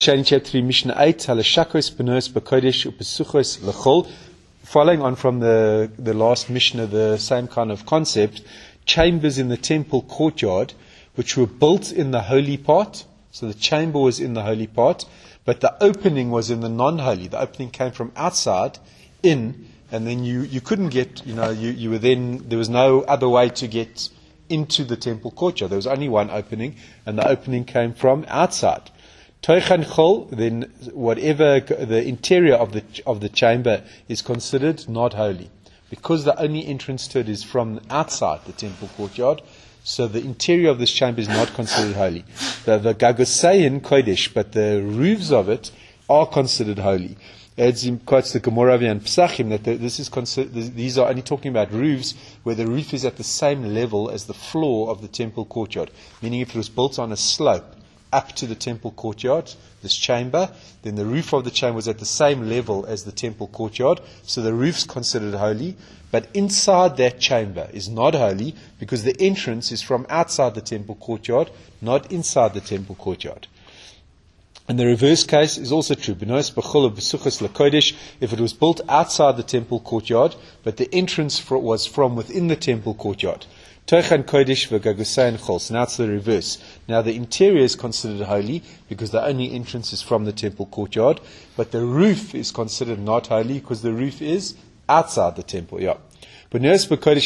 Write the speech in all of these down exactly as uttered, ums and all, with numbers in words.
Shani chapter three, Mishnah eight, Halashakos, Benos, Bakodesh, Upesuchos, Lechol. Following on from the, the last Mishnah, the same kind of concept, chambers in the temple courtyard, which were built in the holy part. So the chamber was in the holy part, but the opening was in the non-holy. The opening came from outside in, and then you, you couldn't get, you know, you, you were then, there was no other way to get into the temple courtyard. There was only one opening, and the opening came from outside. Toichan chol, then whatever the interior of the of the chamber is considered not holy, because the only entrance to it is from outside the temple courtyard. So the interior of this chamber is not considered holy. The the gagosayin kodesh, but the roofs of it are considered holy. It's quotes the Gemara and Pesachim that the, this is considered. These are only talking about roofs where the roof is at the same level as the floor of the temple courtyard. Meaning, if it was built on a slope up to the temple courtyard, this chamber, then the roof of the chamber was at the same level as the temple courtyard, so the roof's considered holy. But inside that chamber is not holy, because the entrance is from outside the temple courtyard, not inside the temple courtyard. And the reverse case is also true. If it was built outside the temple courtyard, but the entrance for was from within the temple courtyard. Toichan kodesh v'gagusayin chol. So now it's the reverse. Now the interior is considered holy because the only entrance is from the temple courtyard, but the roof is considered not holy because the roof is outside the temple. Yeah. And now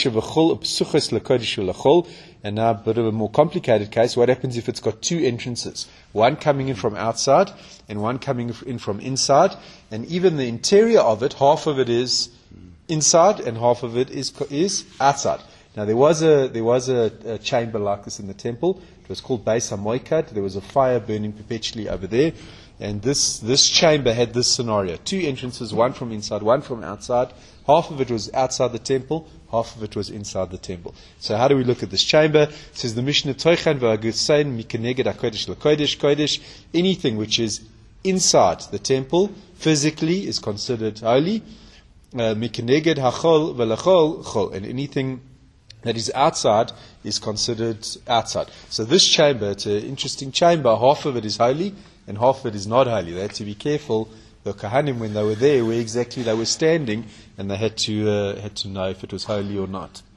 a bit of a more complicated case. What happens if it's got two entrances? One coming in from outside and one coming in from inside. And even the interior of it, half of it is inside and half of it is is outside. Now there was a there was a, a chamber like this in the temple. It was called Beis HaMoikad. There was a fire burning perpetually over there, and this this chamber had this scenario: two entrances, one from inside, one from outside. Half of it was outside the temple, half of it was inside the temple. So how do we look at this chamber? It says the Mishnah Toichan v'agusayin mikeneged hakodesh l'kodesh kodesh. Anything which is inside the temple physically is considered holy. Mikeneged hachol v'lachol chol, and anything that is outside is considered outside. So this chamber, it's an interesting chamber. Half of it is holy and half of it is not holy. They had to be careful, the Kohanim, when they were there, where exactly they were standing, and they had to uh, had to know if it was holy or not.